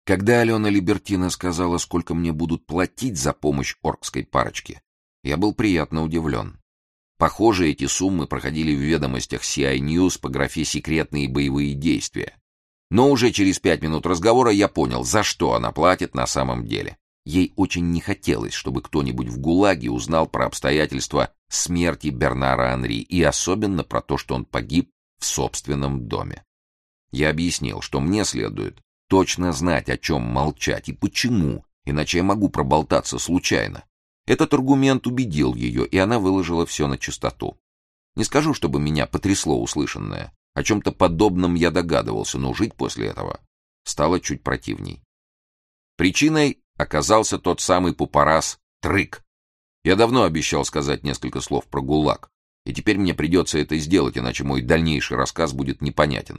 Когда Алена Либертина сказала, сколько мне будут платить за помощь оркской парочке, я был приятно удивлен. Похоже, эти суммы проходили в ведомостях CI News по графе «Секретные боевые действия». Но уже через 5 минут разговора я понял, за что она платит на самом деле. Ей очень не хотелось, чтобы кто-нибудь в ГУЛАГе узнал про обстоятельства смерти Бернара Анри и особенно про то, что он погиб в собственном доме. Я объяснил, что мне следует точно знать, о чем молчать и почему, иначе я могу проболтаться случайно. Этот аргумент убедил ее, и она выложила все на чистоту. Не скажу, чтобы меня потрясло услышанное. О чем-то подобном я догадывался, но жить после этого стало чуть противней. Причиной оказался тот самый пупорас Трык. Я давно обещал сказать несколько слов про ГУЛАГ, и теперь мне придется это сделать, иначе мой дальнейший рассказ будет непонятен.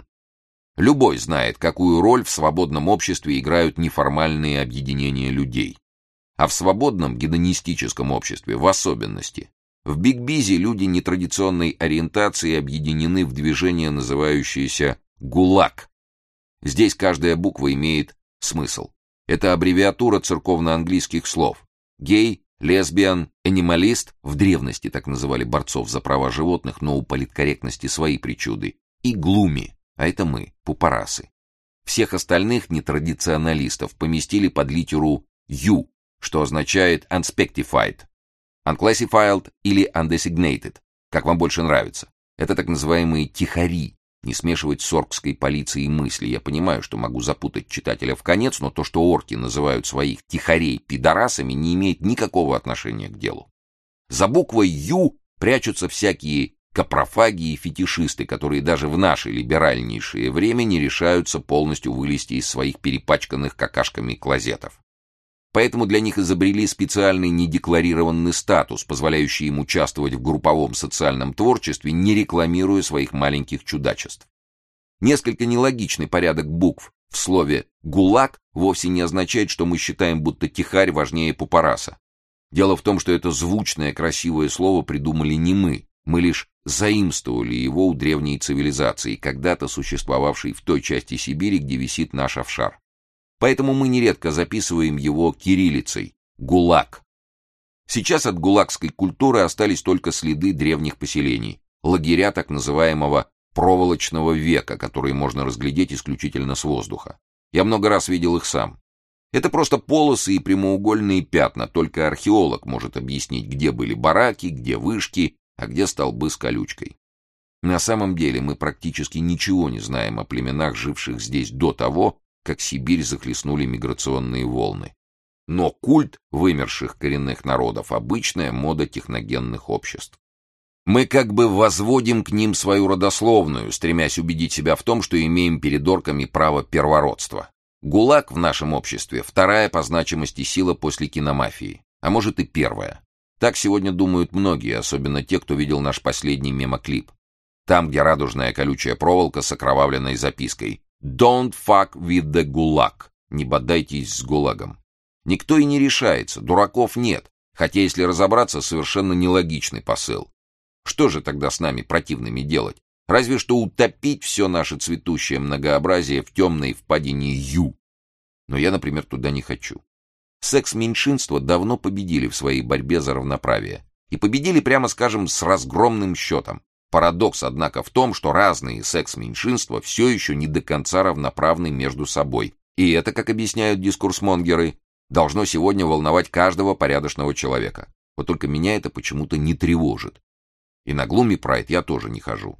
Любой знает, какую роль в свободном обществе играют неформальные объединения людей. А в свободном гедонистическом обществе в особенности. В Биг-Бизе люди нетрадиционной ориентации объединены в движение, называющееся ГУЛАГ. Здесь каждая буква имеет смысл. Это аббревиатура церковно-английских слов. Гей, лесбиян, анималист, в древности так называли борцов за права животных, но у политкорректности свои причуды, и глуми, а это мы, пупорасы. Всех остальных нетрадиционалистов поместили под литеру «Ю», что означает unspecified, unclassified или undesignated, как вам больше нравится. Это так называемые тихари, не смешивать с оркской полицией мысли. Я понимаю, что могу запутать читателя в конец, но то, что орки называют своих тихарей пидорасами, не имеет никакого отношения к делу. За буквой «Ю» прячутся всякие капрофаги и фетишисты, которые даже в наше либеральнейшее время не решаются полностью вылезти из своих перепачканных какашками клозетов. Поэтому для них изобрели специальный недекларированный статус, позволяющий им участвовать в групповом социальном творчестве, не рекламируя своих маленьких чудачеств. Несколько нелогичный порядок букв в слове «ГУЛАГ» вовсе не означает, что мы считаем, будто тихарь важнее пупораса. Дело в том, что это звучное красивое слово придумали не мы лишь заимствовали его у древней цивилизации, когда-то существовавшей в той части Сибири, где висит наш Афшар. Поэтому мы нередко записываем его кириллицей «ГУЛАГ». Сейчас от гулагской культуры остались только следы древних поселений, лагеря так называемого проволочного века, которые можно разглядеть исключительно с воздуха. Я много раз видел их сам. Это просто полосы и прямоугольные пятна, только археолог может объяснить, где были бараки, где вышки, а где столбы с колючкой. На самом деле мы практически ничего не знаем о племенах, живших здесь до того, как Сибирь захлестнули миграционные волны. Но культ вымерших коренных народов — обычная мода техногенных обществ. Мы как бы возводим к ним свою родословную, стремясь убедить себя в том, что имеем перед орками право первородства. ГУЛАГ в нашем обществе — вторая по значимости сила после киномафии, а может и первая. Так сегодня думают многие, особенно те, кто видел наш последний мемоклип. Там, где радужная колючая проволока с окровавленной запиской «Don't fuck with the gulag». Не бодайтесь с ГУЛАГом. Никто и не решается, дураков нет, хотя, если разобраться, совершенно нелогичный посыл. Что же тогда с нами противными делать? Разве что утопить все наше цветущее многообразие в темной впадине Ю. Но я, например, туда не хочу. Секс-меньшинства давно победили в своей борьбе за равноправие. И победили, прямо скажем, с разгромным счетом. Парадокс, однако, в том, что разные секс-меньшинства все еще не до конца равноправны между собой. И это, как объясняют дискурсмонгеры, должно сегодня волновать каждого порядочного человека. Вот только меня это почему-то не тревожит. И на Gloomy Pride я тоже не хожу.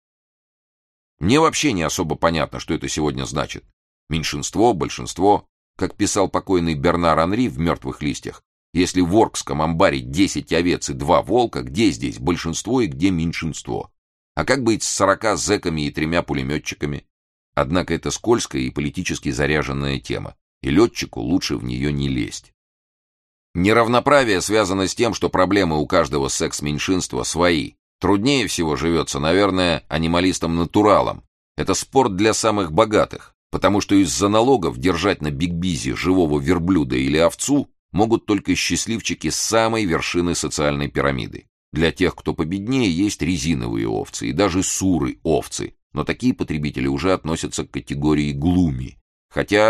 Мне вообще не особо понятно, что это сегодня значит. Меньшинство, большинство. Как писал покойный Бернар Анри в «Мертвых листьях», если в оркском амбаре 10 овец и 2 волка, где здесь большинство и где меньшинство? А как быть с 40 зэками и 3 пулеметчиками? Однако это скользкая и политически заряженная тема, и летчику лучше в нее не лезть. Неравноправие связано с тем, что проблемы у каждого секс-меньшинства свои. Труднее всего живется, наверное, анималистам-натуралам. Это спорт для самых богатых, потому что из-за налогов держать на Биг-Бизе живого верблюда или овцу могут только счастливчики с самой вершины социальной пирамиды. Для тех, кто победнее, есть резиновые овцы и даже суры-овцы, но такие потребители уже относятся к категории глуми. Хотя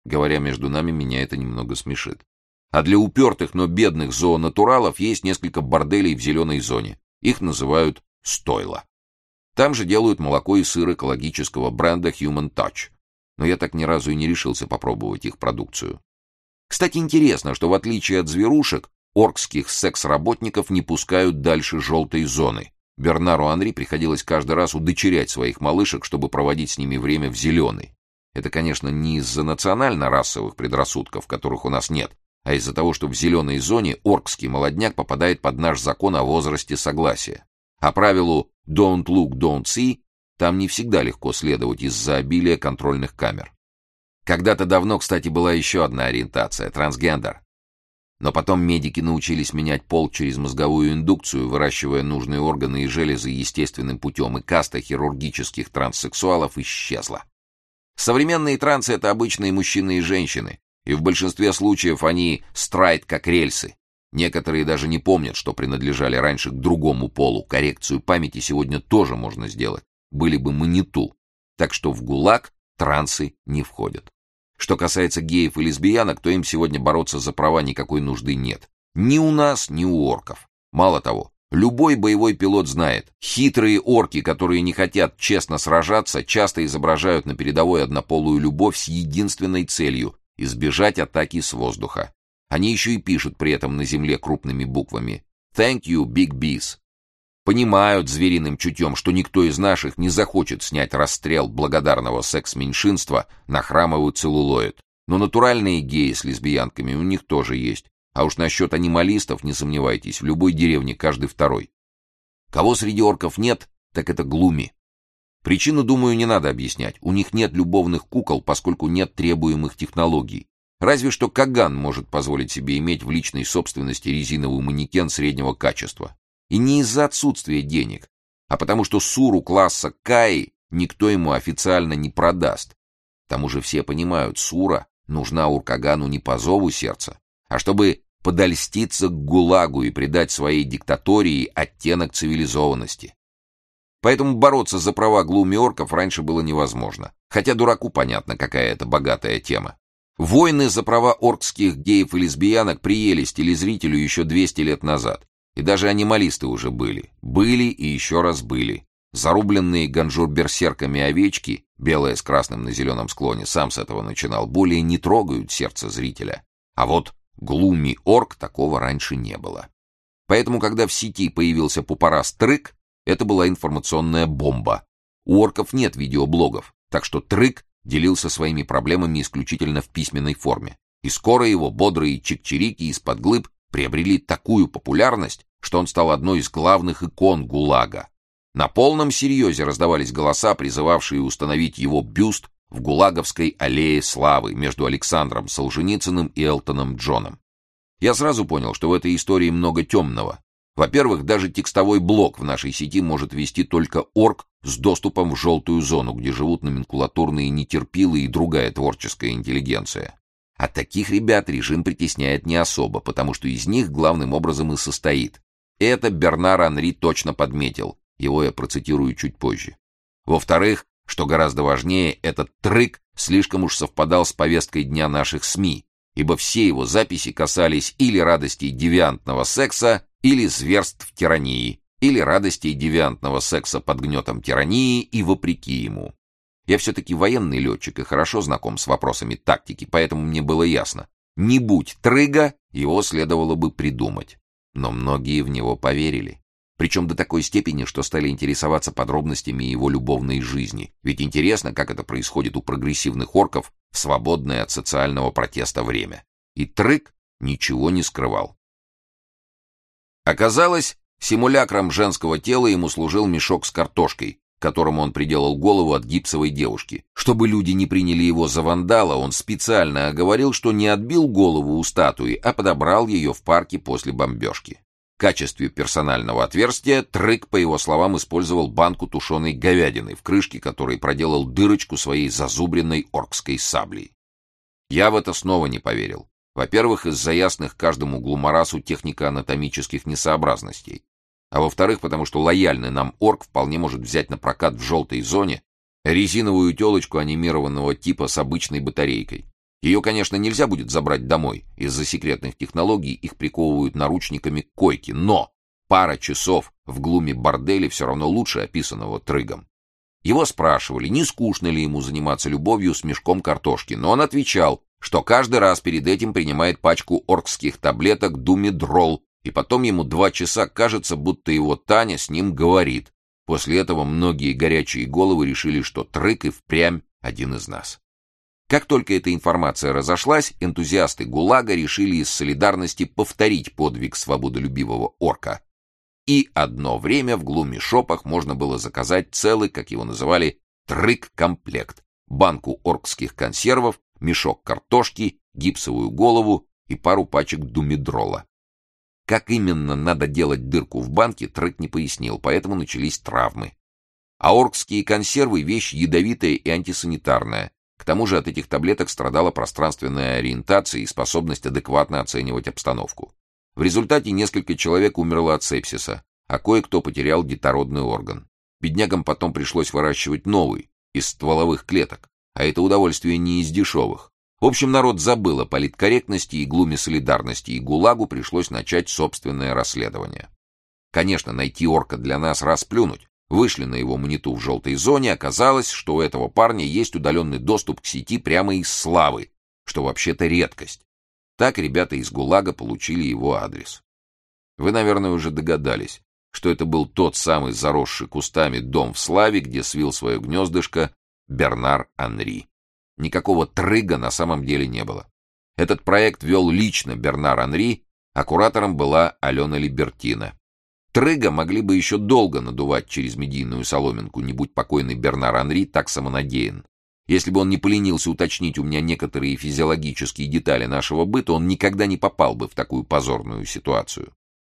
Говоря между нами, меня это немного смешит. А для упертых, но бедных зоонатуралов есть несколько борделей в зеленой зоне. Их называют стойла. Там же делают молоко и сыр экологического бренда Human Touch. Но я так ни разу и не решился попробовать их продукцию. Кстати, интересно, что в отличие от зверушек, оркских секс-работников не пускают дальше желтой зоны. Бернару Анри приходилось каждый раз удочерять своих малышек, чтобы проводить с ними время в зеленой. Это, конечно, не из-за национально-расовых предрассудков, которых у нас нет, а из-за того, что в зеленой зоне оркский молодняк попадает под наш закон о возрасте согласия. А правилу «don't look, don't see» там не всегда легко следовать из-за обилия контрольных камер. Когда-то давно, кстати, была еще одна ориентация — трансгендер. Но потом медики научились менять пол через мозговую индукцию, выращивая нужные органы и железы естественным путем, и каста хирургических транссексуалов исчезла. Современные трансы — это обычные мужчины и женщины, и в большинстве случаев они страйт как рельсы. Некоторые даже не помнят, что принадлежали раньше к другому полу. Коррекцию памяти сегодня тоже можно сделать. Были бы мы не ту. Так что в ГУЛАГ трансы не входят. Что касается геев и лесбиянок, то им сегодня бороться за права никакой нужды нет. Ни у нас, ни у орков. Мало того, любой боевой пилот знает, хитрые орки, которые не хотят честно сражаться, часто изображают на передовой однополую любовь с единственной целью — избежать атаки с воздуха. Они еще и пишут при этом на земле крупными буквами «Thank you, Big Bees». Понимают звериным чутьем, что никто из наших не захочет снять расстрел благодарного секс-меньшинства на храмовый целлулоид. Но натуральные геи с лесбиянками у них тоже есть. А уж насчет анималистов не сомневайтесь, в любой деревне каждый второй. Кого среди орков нет, так это глуми. Причину, думаю, не надо объяснять. У них нет любовных кукол, поскольку нет требуемых технологий. Разве что Каган может позволить себе иметь в личной собственности резиновый манекен среднего качества. И не из-за отсутствия денег, а потому что суру класса Каи никто ему официально не продаст. К тому же все понимают, сура нужна Уркагану не по зову сердца, а чтобы подольститься к ГУЛАГу и придать своей диктатории оттенок цивилизованности. Поэтому бороться за права глуми-орков раньше было невозможно, хотя дураку понятно, какая это богатая тема. Войны за права оркских геев и лесбиянок приелись телезрителю еще 200 лет назад. И даже анималисты уже были. Были и еще раз были. Зарубленные ганжур-берсерками овечки, белая с красным на зеленом склоне, сам с этого начинал, более не трогают сердце зрителя. А вот глуми-орк такого раньше не было. Поэтому, когда в сети появился пупорас Трык, это была информационная бомба. У орков нет видеоблогов, так что Трык делился своими проблемами исключительно в письменной форме. И скоро его бодрые чик-чирики из-под глыб приобрели такую популярность, что он стал одной из главных икон ГУЛАГа. На полном серьезе раздавались голоса, призывавшие установить его бюст в ГУЛАГовской аллее славы между Александром Солженицыным и Элтоном Джоном. Я сразу понял, что в этой истории много темного. Во-первых, даже текстовой блок в нашей сети может вести только орк с доступом в желтую зону, где живут номенклатурные нетерпилы и другая творческая интеллигенция. А таких ребят режим притесняет не особо, потому что из них главным образом и состоит. Это Бернар Анри точно подметил, его я процитирую чуть позже. Во-вторых, что гораздо важнее, этот Трык слишком уж совпадал с повесткой дня наших СМИ, ибо все его записи касались или радостей девиантного секса, или зверств тирании, или радостей девиантного секса под гнетом тирании и вопреки ему. Я все-таки военный летчик и хорошо знаком с вопросами тактики, поэтому мне было ясно, не будь Трыга, его следовало бы придумать. Но многие в него поверили. Причем до такой степени, что стали интересоваться подробностями его любовной жизни. Ведь интересно, как это происходит у прогрессивных орков в свободное от социального протеста время. И Трык ничего не скрывал. Оказалось, симулякром женского тела ему служил мешок с картошкой, к которому он приделал голову от гипсовой девушки. Чтобы люди не приняли его за вандала, он специально оговорил, что не отбил голову у статуи, а подобрал ее в парке после бомбежки. В качестве персонального отверстия Трык, по его словам, использовал банку тушеной говядины, в крышке которой проделал дырочку своей зазубренной оркской саблей. Я в это снова не поверил. Во-первых, из-за ясных каждому глумарасу технико-анатомических несообразностей. А во-вторых, потому что лояльный нам орк вполне может взять на прокат в желтой зоне резиновую телочку анимированного типа с обычной батарейкой. Ее, конечно, нельзя будет забрать домой. Из-за секретных технологий их приковывают наручниками к койке, но пара часов в глуме борделя все равно лучше описанного Трыгом. Его спрашивали, не скучно ли ему заниматься любовью с мешком картошки, но он отвечал, что каждый раз перед этим принимает пачку оркских таблеток Думедрол, и потом ему 2 часа кажется, будто его Таня с ним говорит. После этого многие горячие головы решили, что Трыг и впрямь один из нас. Как только эта информация разошлась, энтузиасты ГУЛАГа решили из солидарности повторить подвиг свободолюбивого орка. И одно время в глуми-шопах можно было заказать целый, как его называли, Трыг-комплект: банку оркских консервов, мешок картошки, гипсовую голову и пару пачек Думедрола. Как именно надо делать дырку в банке, Трыг не пояснил, поэтому начались травмы. А оркские консервы — вещь ядовитая и антисанитарная. К тому же от этих таблеток страдала пространственная ориентация и способность адекватно оценивать обстановку. В результате несколько человек умерло от сепсиса, а кое-кто потерял детородный орган. Беднягам потом пришлось выращивать новый, из стволовых клеток, а это удовольствие не из дешевых. В общем, народ забыл о политкорректности и глуме солидарности, и ГУЛАГу пришлось начать собственное расследование. Конечно, найти орка для нас — расплюнуть. Вышли на его маниту в желтой зоне, оказалось, что у этого парня есть удаленный доступ к сети прямо из Славы, что вообще-то редкость. Так ребята из ГУЛАГа получили его адрес. Вы, наверное, уже догадались, что это был тот самый заросший кустами дом в Славе, где свил свое гнездышко Бернар Анри. Никакого Трыга на самом деле не было. Этот проект вел лично Бернар Анри, а куратором была Алена Либертина. Трыга могли бы еще долго надувать через медийную соломинку, не будь покойный Бернар Анри так самонадеян. Если бы он не поленился уточнить у меня некоторые физиологические детали нашего быта, он никогда не попал бы в такую позорную ситуацию.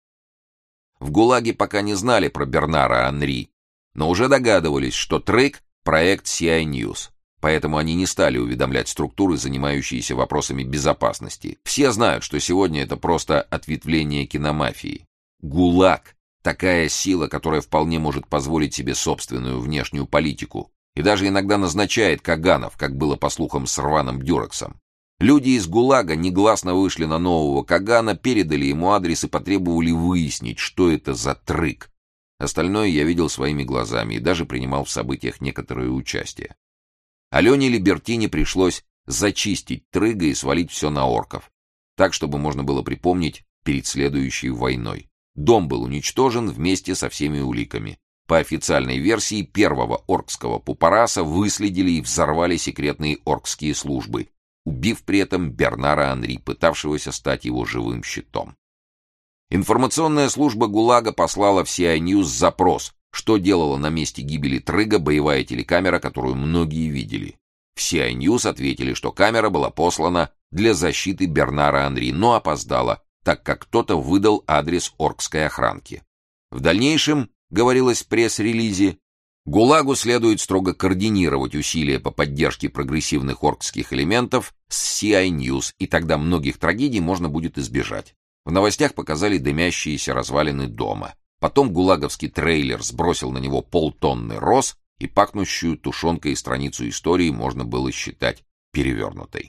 В ГУЛАГе пока не знали про Бернара Анри, но уже догадывались, что Трыг — проект CI News, поэтому они не стали уведомлять структуры, занимающиеся вопросами безопасности. Все знают, что сегодня это просто ответвление киномафии. ГУЛАГ — такая сила, которая вполне может позволить себе собственную внешнюю политику, и даже иногда назначает Каганов, как было по слухам с Рваном Дюрексом. Люди из ГУЛАГа негласно вышли на нового Кагана, передали ему адрес и потребовали выяснить, что это за Трыг. Остальное я видел своими глазами и даже принимал в событиях некоторое участие. Алене Либертине пришлось зачистить Трыга и свалить все на орков, так, чтобы можно было припомнить перед следующей войной. Дом был уничтожен вместе со всеми уликами. По официальной версии, первого оркского пупараса выследили и взорвали секретные оркские службы, убив при этом Бернара Анри, пытавшегося стать его живым щитом. Информационная служба ГУЛАГа послала в CI News запрос, что делала на месте гибели Трыга боевая телекамера, которую многие видели. В CI News ответили, что камера была послана для защиты Бернара Анри, но опоздала, так как кто-то выдал адрес оркской охранки. В дальнейшем, говорилось в пресс-релизе, ГУЛАГу следует строго координировать усилия по поддержке прогрессивных оркских элементов с CI News, и тогда многих трагедий можно будет избежать. В новостях показали дымящиеся развалины дома. Потом гулаговский трейлер сбросил на него полтонны роз, и пахнущую тушенкой страницу истории можно было считать перевернутой.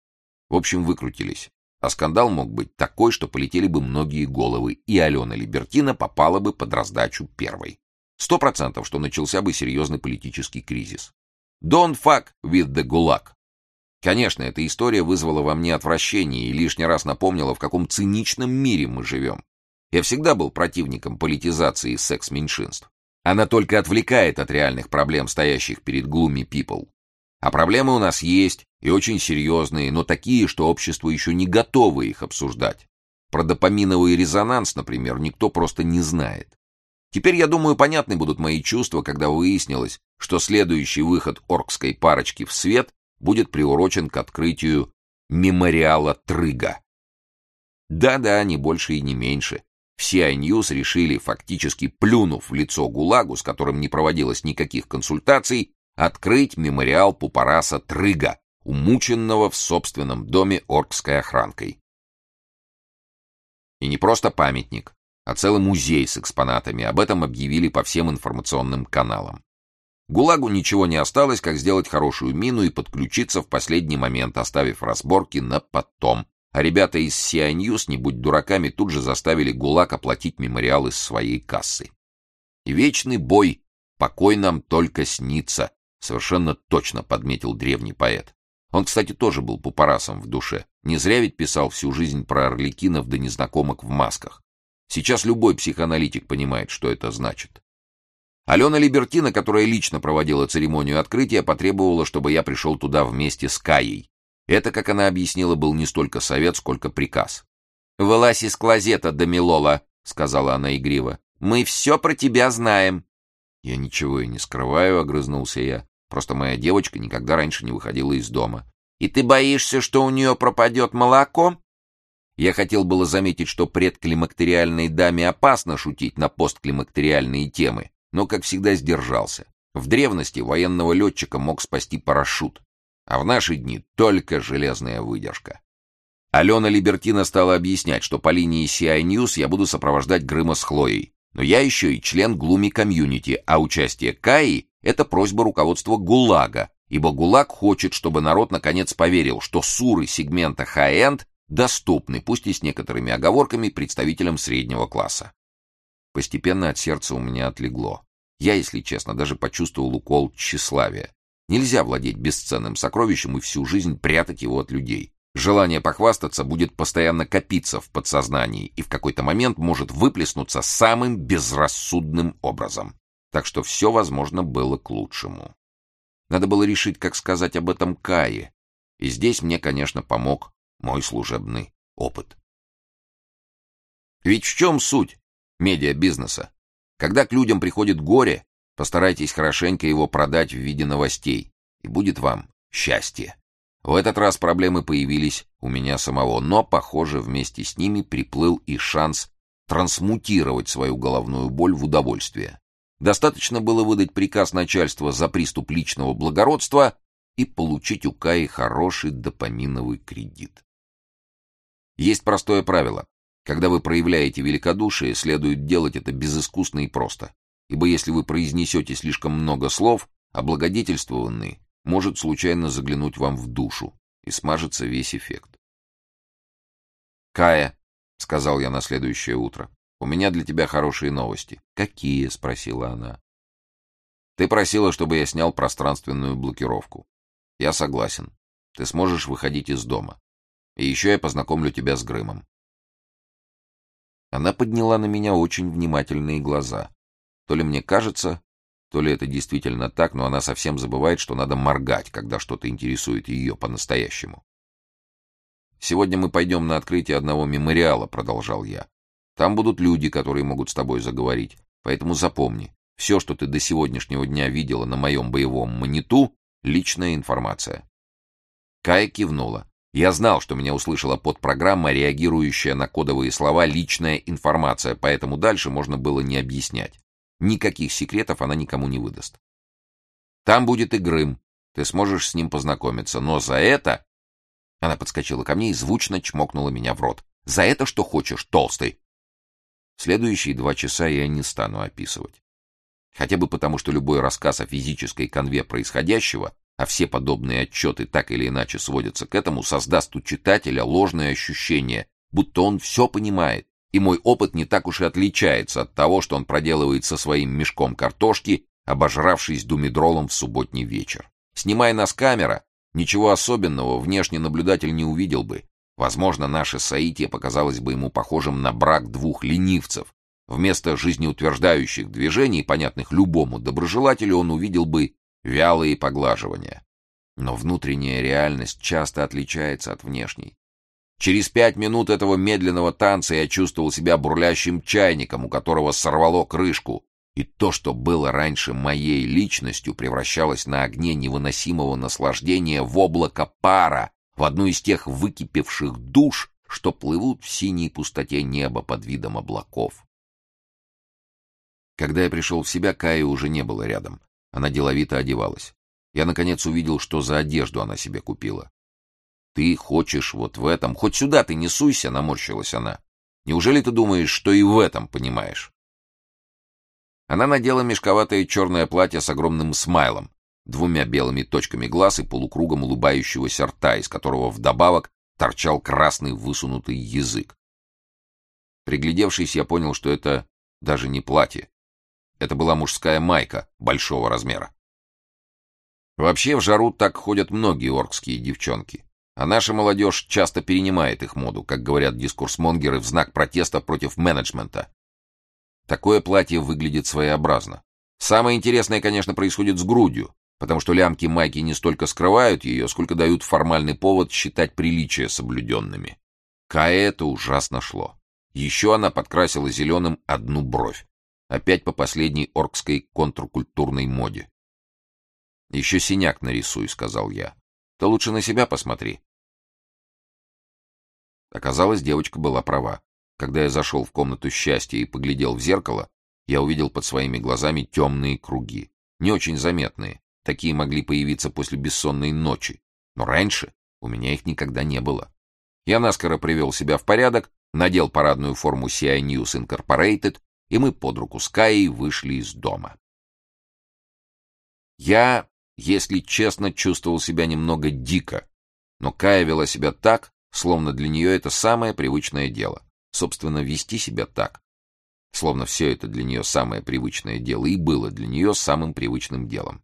В общем, выкрутились. А скандал мог быть такой, что полетели бы многие головы, и Алена Либертина попала бы под раздачу первой. 100%, что начался бы серьезный политический кризис. Don't fuck with the ГУЛАГ. Конечно, эта история вызвала во мне отвращение и лишний раз напомнила, в каком циничном мире мы живем. Я всегда был противником политизации секс-меньшинств. Она только отвлекает от реальных проблем, стоящих перед gloomy people. А проблемы у нас есть, и очень серьезные, но такие, что общество еще не готово их обсуждать. Про допаминовый резонанс, например, никто просто не знает. Теперь, я думаю, понятны будут мои чувства, когда выяснилось, что следующий выход оркской парочки в свет будет приурочен к открытию мемориала Трыга. Да-да, не больше и не меньше. В CI News решили, фактически плюнув в лицо ГУЛАГу, с которым не проводилось никаких консультаций, открыть мемориал пупараса Трыга, умученного в собственном доме оркской охранкой. И не просто памятник, а целый музей с экспонатами. Об этом объявили по всем информационным каналам. ГУЛАГу ничего не осталось, как сделать хорошую мину и подключиться в последний момент, оставив разборки на потом. А ребята из CI News, не будь дураками, тут же заставили ГУЛАГ оплатить мемориал из своей кассы. И вечный бой, покой нам только снится, совершенно точно подметил древний поэт. Он, кстати, тоже был пупорасом в душе. Не зря ведь писал всю жизнь про орликинов да незнакомок в масках. Сейчас любой психоаналитик понимает, что это значит. Алена Либертина, которая лично проводила церемонию открытия, потребовала, чтобы я пришел туда вместе с Каей. Это, как она объяснила, был не столько совет, сколько приказ. «Вылазь из клозета, Дамилола», — сказала она игриво. «Мы все про тебя знаем». «Я ничего и не скрываю», — огрызнулся я. «Просто моя девочка никогда раньше не выходила из дома». «И ты боишься, что у нее пропадет молоко?» Я хотел было заметить, что предклимактериальной даме опасно шутить на постклимактериальные темы, но, как всегда, сдержался. В древности военного летчика мог спасти парашют, а в наши дни только железная выдержка. Алена Либертина стала объяснять, что по линии CI News я буду сопровождать Грыма с Хлоей, но я еще и член Глуми комьюнити, а участие Каи — это просьба руководства ГУЛАГа, ибо ГУЛАГ хочет, чтобы народ наконец поверил, что суры сегмента хай-энд доступны, пусть и с некоторыми оговорками, представителям среднего класса. Постепенно от сердца у меня отлегло. Я, если честно, даже почувствовал укол тщеславия. Нельзя владеть бесценным сокровищем и всю жизнь прятать его от людей. Желание похвастаться будет постоянно копиться в подсознании и в какой-то момент может выплеснуться самым безрассудным образом. Так что все, возможно, было к лучшему. Надо было решить, как сказать об этом Кае. И здесь мне, конечно, помог мой служебный опыт. Ведь в чем суть медиабизнеса? Когда к людям приходит горе, постарайтесь хорошенько его продать в виде новостей, и будет вам счастье. В этот раз проблемы появились у меня самого, но, похоже, вместе с ними приплыл и шанс трансмутировать свою головную боль в удовольствие. Достаточно было выдать приказ начальства за приступ личного благородства и получить у Каи хороший допаминовый кредит. Есть простое правило. Когда вы проявляете великодушие, следует делать это безыскусно и просто. Ибо если вы произнесете слишком много слов, облагодетельствованный может случайно заглянуть вам в душу, и смажется весь эффект. «Кая», — сказал я на следующее утро, — «у меня для тебя хорошие новости». «Какие?» — спросила она. «Ты просила, чтобы я снял пространственную блокировку. Я согласен. Ты сможешь выходить из дома. И еще я познакомлю тебя с Грымом». Она подняла на меня очень внимательные глаза. То ли мне кажется, то ли это действительно так, но она совсем забывает, что надо моргать, когда что-то интересует ее по-настоящему. «Сегодня мы пойдем на открытие одного мемориала», — продолжал я. «Там будут люди, которые могут с тобой заговорить. Поэтому запомни, все, что ты до сегодняшнего дня видела на моем боевом маниту, — личная информация». Кая кивнула. Я знал, что меня услышала подпрограмма, реагирующая на кодовые слова «личная информация», поэтому дальше можно было не объяснять. Никаких секретов она никому не выдаст. «Там будет и Грым. Ты сможешь с ним познакомиться. Но за это...» Она подскочила ко мне и звучно чмокнула меня в рот. «За это что хочешь, толстый!» Следующие 2 часа я не стану описывать. Хотя бы потому, что любой рассказ о физической канве происходящего, а все подобные отчеты так или иначе сводятся к этому, создаст у читателя ложное ощущение, будто он все понимает, и мой опыт не так уж и отличается от того, что он проделывает со своим мешком картошки, обожравшись думедролом в субботний вечер. Снимая нас камера, ничего особенного внешний наблюдатель не увидел бы. Возможно, наше соитие показалось бы ему похожим на брак 2 ленивцев. Вместо жизнеутверждающих движений, понятных любому доброжелателю, он увидел бы вялые поглаживания. Но внутренняя реальность часто отличается от внешней. Через 5 минут этого медленного танца я чувствовал себя бурлящим чайником, у которого сорвало крышку, и то, что было раньше моей личностью, превращалось на огне невыносимого наслаждения в облако пара, в одну из тех выкипевших душ, что плывут в синей пустоте неба под видом облаков. Когда я пришел в себя, Каи уже не было рядом. Она деловито одевалась. Я, наконец, увидел, что за одежду она себе купила. «Ты хочешь вот в этом? Хоть сюда ты не суйся», — наморщилась она. «Неужели ты думаешь, что и в этом понимаешь?» Она надела мешковатое черное платье с огромным смайлом, двумя белыми точками глаз и полукругом улыбающегося рта, из которого вдобавок торчал красный высунутый язык. Приглядевшись, я понял, что это даже не платье. Это была мужская майка большого размера. Вообще в жару так ходят многие оркские девчонки. А наша молодежь часто перенимает их моду, как говорят дискурсмонгеры, в знак протеста против менеджмента. Такое платье выглядит своеобразно. Самое интересное, конечно, происходит с грудью, потому что лямки майки не столько скрывают ее, сколько дают формальный повод считать приличия соблюденными. Кае это ужасно шло. Еще она подкрасила зеленым одну бровь. Опять по последней оркской контркультурной моде. «Еще синяк нарисуй», — сказал я. «Ты лучше на себя посмотри». Оказалось, девочка была права. Когда я зашел в комнату счастья и поглядел в зеркало, я увидел под своими глазами темные круги. Не очень заметные. Такие могли появиться после бессонной ночи. Но раньше у меня их никогда не было. Я наскоро привел себя в порядок, надел парадную форму CI News Incorporated, и мы под руку с Каей вышли из дома. Я, если честно, чувствовал себя немного дико, но Кая вела себя так, словно для нее это самое привычное дело. Собственно, вести себя так, словно все это для нее самое привычное дело, и было для нее самым привычным делом.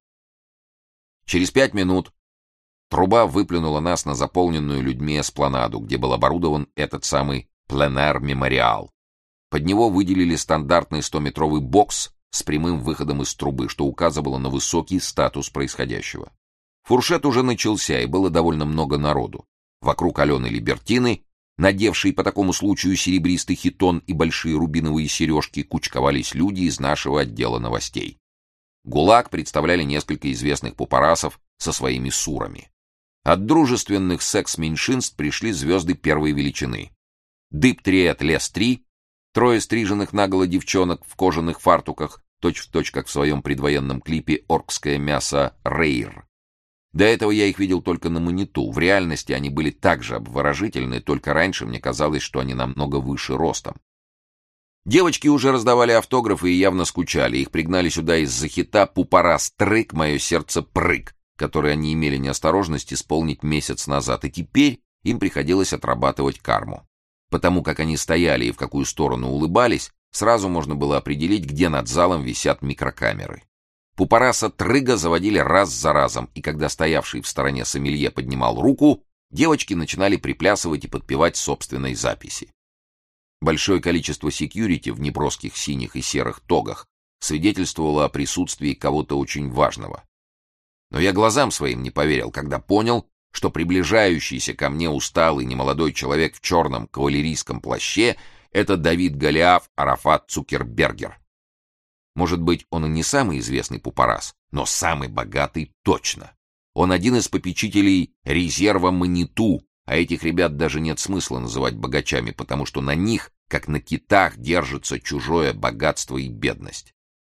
Через 5 минут труба выплюнула нас на заполненную людьми эспланаду, где был оборудован этот самый пленэр-мемориал. Под него выделили стандартный 100-метровый бокс с прямым выходом из трубы, что указывало на высокий статус происходящего. Фуршет уже начался, и было довольно много народу. Вокруг Алены Либертины, надевшей по такому случаю серебристый хитон и большие рубиновые сережки, кучковались люди из нашего отдела новостей. ГУЛАГ представляли несколько известных папарасов со своими сурами. От дружественных секс-меньшинств пришли звезды первой величины. Дып-триет Лес-3, трое стриженных наголо девчонок в кожаных фартуках, точь-в-точь, как в своем предвоенном клипе «Оркское мясо» Рейр. До этого я их видел только на Маниту. В реальности они были так же обворожительны, только раньше мне казалось, что они намного выше ростом. Девочки уже раздавали автографы и явно скучали. Их пригнали сюда из-за хита «Пупорас Трык, мое сердце прыг», который они имели неосторожность исполнить месяц назад, и теперь им приходилось отрабатывать карму. Потому как они стояли и в какую сторону улыбались, сразу можно было определить, где над залом висят микрокамеры. Пупораса Трыга заводили раз за разом, и когда стоявший в стороне сомелье поднимал руку, девочки начинали приплясывать и подпевать собственной записи. Большое количество секьюрити в неброских синих и серых тогах свидетельствовало о присутствии кого-то очень важного. Но я глазам своим не поверил, когда понял, что приближающийся ко мне усталый немолодой человек в черном кавалерийском плаще — это Давид Голиаф Арафат Цукербергер. Может быть, он и не самый известный папарас, но самый богатый точно. Он один из попечителей резерва Маниту, а этих ребят даже нет смысла называть богачами, потому что на них, как на китах, держится чужое богатство и бедность.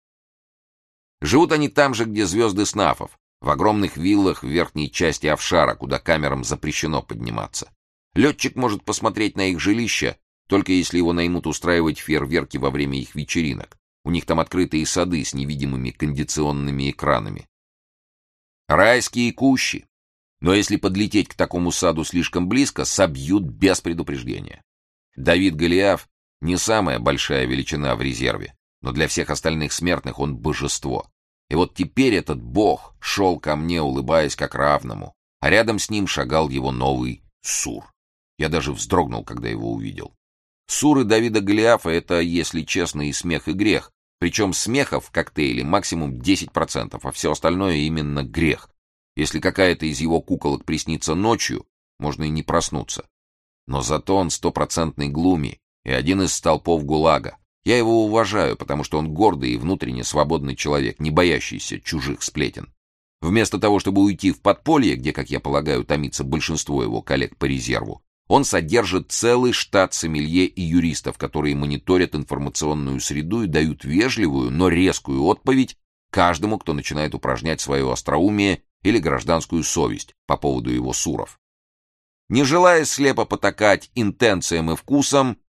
Живут они там же, где звезды снафов, в огромных виллах в верхней части офшара, куда камерам запрещено подниматься. Летчик может посмотреть на их жилище, только если его наймут устраивать фейерверки во время их вечеринок. У них там открытые сады с невидимыми кондиционными экранами. Райские кущи. Но если подлететь к такому саду слишком близко, собьют без предупреждения. Давид Голиаф не самая большая величина в резерве, но для всех остальных смертных он божество. И вот теперь этот бог шел ко мне, улыбаясь как равному, а рядом с ним шагал его новый сур. Я даже вздрогнул, когда его увидел. Суры Давида Голиафа — это, если честно, и смех, и грех. Причем смеха в коктейле максимум 10%, а все остальное именно грех. Если какая-то из его куколок приснится ночью, можно и не проснуться. Но зато он 100% глуми и один из столпов ГУЛАГа. Я его уважаю, потому что он гордый и внутренне свободный человек, не боящийся чужих сплетен. Вместо того, чтобы уйти в подполье, где, как я полагаю, томится большинство его коллег по резерву, он содержит целый штат сомелье и юристов, которые мониторят информационную среду и дают вежливую, но резкую отповедь каждому, кто начинает упражнять свое остроумие или гражданскую совесть по поводу его суров. Не желая слепо потакать интенциям и вкусам,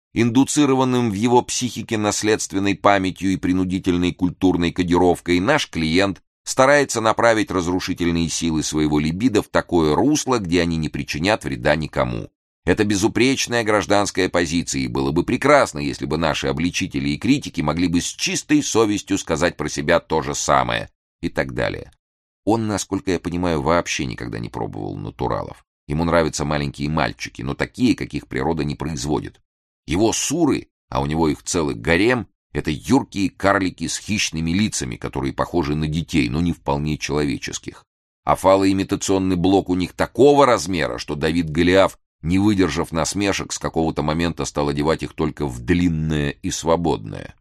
Индуцированным в его психике наследственной памятью и принудительной культурной кодировкой, наш клиент старается направить разрушительные силы своего либидо в такое русло, где они не причинят вреда никому. Это безупречная гражданская позиция, и было бы прекрасно, если бы наши обличители и критики могли бы с чистой совестью сказать про себя то же самое, и так далее. Он, насколько я понимаю, вообще никогда не пробовал натуралов. Ему нравятся маленькие мальчики, но такие, каких природа не производит. Его суры, а у него их целый гарем, это юркие карлики с хищными лицами, которые похожи на детей, но не вполне человеческих. А фалоимитационный блок у них такого размера, что Давид Голиаф, не выдержав насмешек, с какого-то момента стал одевать их только в длинное и свободное.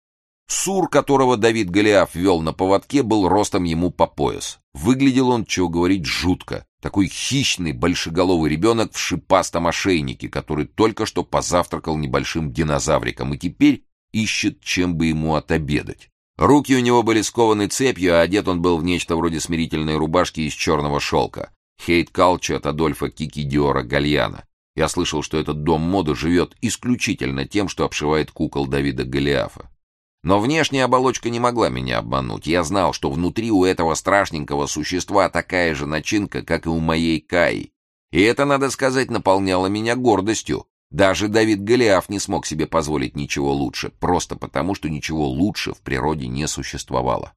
Сур, которого Давид Голиаф вел на поводке, был ростом ему по пояс. Выглядел он, чего говорить, жутко. Такой хищный, большеголовый ребенок в шипастом ошейнике, который только что позавтракал небольшим динозавриком и теперь ищет, чем бы ему отобедать. Руки у него были скованы цепью, а одет он был в нечто вроде смирительной рубашки из черного шелка. Хейт-калчи от Адольфа Кики Диора Гальяна. Я слышал, что этот дом моды живет исключительно тем, что обшивает кукол Давида Голиафа. Но внешняя оболочка не могла меня обмануть. Я знал, что внутри у этого страшненького существа такая же начинка, как и у моей Каи. И это, надо сказать, наполняло меня гордостью. Даже Давид Голиаф не смог себе позволить ничего лучше, просто потому, что ничего лучше в природе не существовало.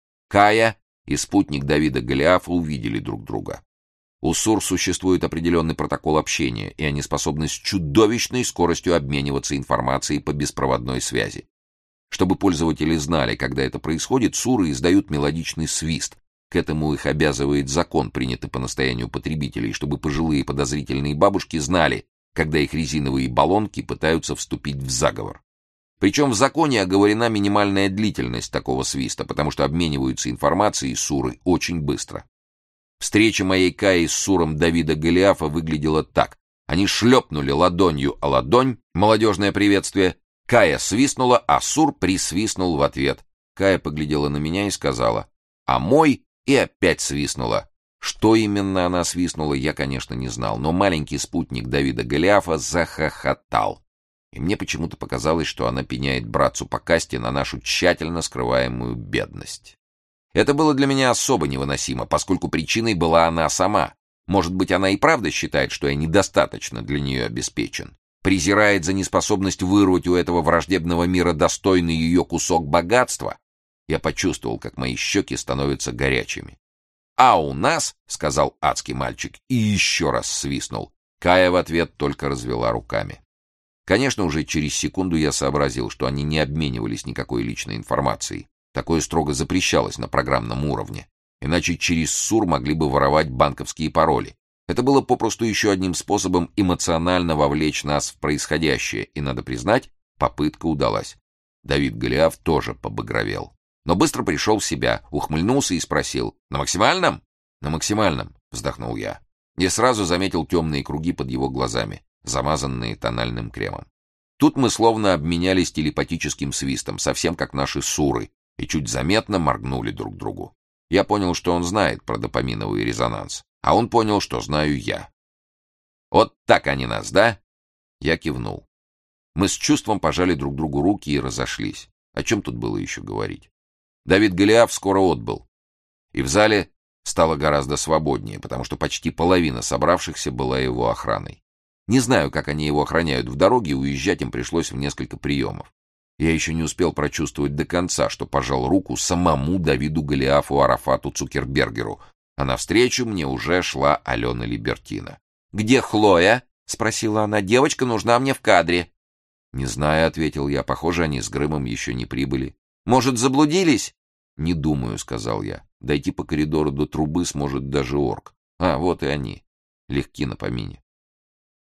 Кая и спутник Давида Голиафа увидели друг друга. У сур существует определенный протокол общения, и они способны с чудовищной скоростью обмениваться информацией по беспроводной связи. Чтобы пользователи знали, когда это происходит, суры издают мелодичный свист. К этому их обязывает закон, принятый по настоянию потребителей, чтобы пожилые подозрительные бабушки знали, когда их резиновые баллонки пытаются вступить в заговор. Причем в законе оговорена минимальная длительность такого свиста, потому что обмениваются информацией суры очень быстро. Встреча моей Каи с суром Давида Голиафа выглядела так. Они шлепнули ладонью о ладонь, молодежное приветствие. Кая свистнула, а сур присвистнул в ответ. Кая поглядела на меня и сказала «А мой?» и опять свистнула. Что именно она свистнула, я, конечно, не знал, но маленький спутник Давида Голиафа захохотал. И мне почему-то показалось, что она пеняет братцу по касте на нашу тщательно скрываемую бедность. Это было для меня особо невыносимо, поскольку причиной была она сама. Может быть, она и правда считает, что я недостаточно для нее обеспечен. Презирает за неспособность вырвать у этого враждебного мира достойный ее кусок богатства. Я почувствовал, как мои щеки становятся горячими. «А у нас», — сказал адский мальчик, и еще раз свистнул. Кая в ответ только развела руками. Конечно, уже через секунду я сообразил, что они не обменивались никакой личной информацией. Такое строго запрещалось на программном уровне. Иначе через СУР могли бы воровать банковские пароли. Это было попросту еще одним способом эмоционально вовлечь нас в происходящее, и, надо признать, попытка удалась. Давид Голиаф тоже побагровел. Но быстро пришел в себя, ухмыльнулся и спросил: «На максимальном?» «На максимальном», — вздохнул я. И сразу заметил темные круги под его глазами, замазанные тональным кремом. Тут мы словно обменялись телепатическим свистом, совсем как наши суры, и чуть заметно моргнули друг другу. Я понял, что он знает про допаминовый резонанс, а он понял, что знаю я. «Вот так они нас, да?» Я кивнул. Мы с чувством пожали друг другу руки и разошлись. О чем тут было еще говорить? Давид Голиаф скоро отбыл, и в зале стало гораздо свободнее, потому что почти половина собравшихся была его охраной. Не знаю, как они его охраняют в дороге, уезжать им пришлось в несколько приемов. Я еще не успел прочувствовать до конца, что пожал руку самому Давиду Голиафу Арафату Цукербергеру, а навстречу мне уже шла Алена Либертина. «Где Хлоя?» — спросила она. «Девочка нужна мне в кадре». «Не знаю», — ответил я. «Похоже, они с Грымом еще не прибыли». «Может, заблудились?» «Не думаю», — сказал я. «Дойти по коридору до трубы сможет даже орк. А, вот и они. Легки на помине».